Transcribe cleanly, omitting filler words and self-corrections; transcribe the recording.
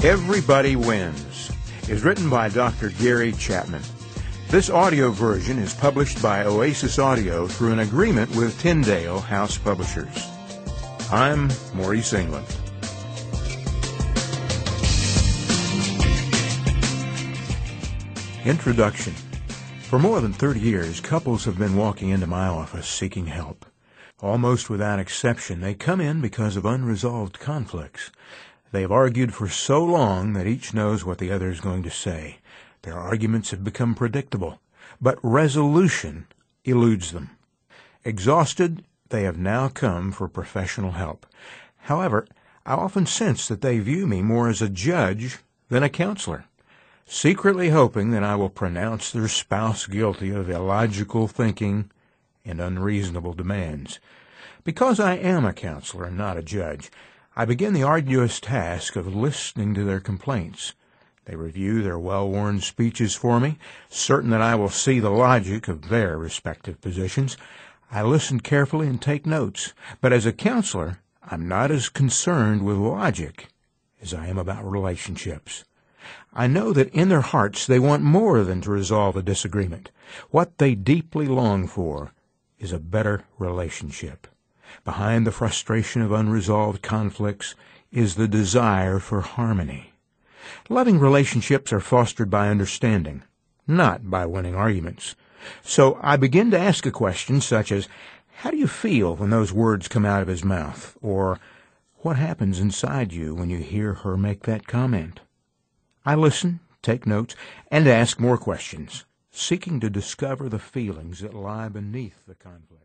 Everybody Wins is written by Dr. Gary Chapman. This audio version is published by Oasis Audio through an agreement with Tyndale House Publishers. I'm Maurice England. Introduction. For more than 30 years, couples have been walking into my office seeking help. Almost without exception, they come in because of unresolved conflicts. They have argued for so long that each knows what the other is going to say. Their arguments have become predictable, but resolution eludes them. Exhausted, they have now come for professional help. However, I often sense that they view me more as a judge than a counselor, secretly hoping that I will pronounce their spouse guilty of illogical thinking and unreasonable demands. Because I am a counselor and not a judge, I begin the arduous task of listening to their complaints. They review their well-worn speeches for me, certain that I will see the logic of their respective positions. I listen carefully and take notes, but as a counselor, I'm not as concerned with logic as I am about relationships. I know that in their hearts they want more than to resolve a disagreement. What they deeply long for is a better relationship. Behind the frustration of unresolved conflicts is the desire for harmony. Loving relationships are fostered by understanding, not by winning arguments. So I begin to ask a question such as, how do you feel when those words come out of his mouth? Or, what happens inside you when you hear her make that comment? I listen, take notes, and ask more questions, seeking to discover the feelings that lie beneath the conflict.